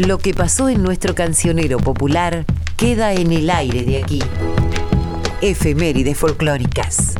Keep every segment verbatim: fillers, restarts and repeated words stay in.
Lo que pasó en nuestro cancionero popular queda en el aire de aquí. Efemérides folclóricas.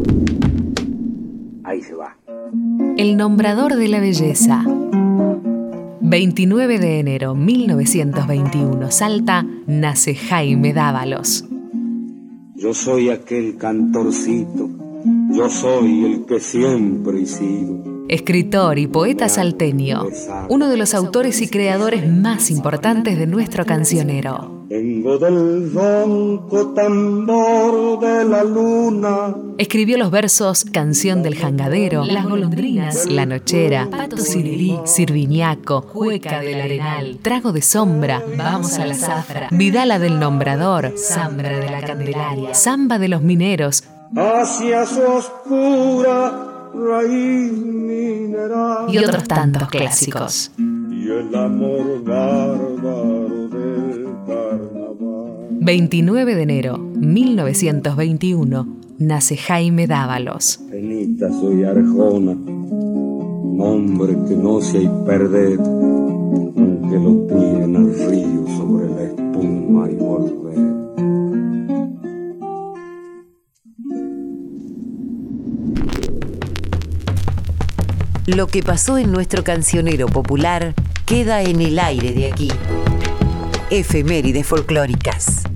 Ahí se va. El nombrador de la belleza. veintinueve de enero de mil novecientos veintiuno, Salta, nace Jaime Dávalos. Yo soy aquel cantorcito, yo soy el que siempre he sido. Escritor y poeta salteño, uno de los autores y creadores más importantes de nuestro cancionero. Vengo del ronco tambor de la luna. Escribió los versos Canción del Jangadero, Las Golondrinas, La Nochera, Pato Sirirí, Sirviñaco, Jueca del Arenal, Trago de Sombra, Vamos a la Zafra, Vidala del Nombrador, Zambra de la Candelaria, Zamba de los Mineros, Hacia su oscura raíz mineral y otros tantos clásicos. Y el amor bárbaro del carnaval. veintinueve de enero de mil novecientos veintiuno, nace Jaime Dávalos. Penita soy Arjona, nombre que no se hay perder, aunque lo tiren al río sobre la espuma y volver. Lo que pasó en nuestro cancionero popular queda en el aire de aquí. Efemérides folclóricas.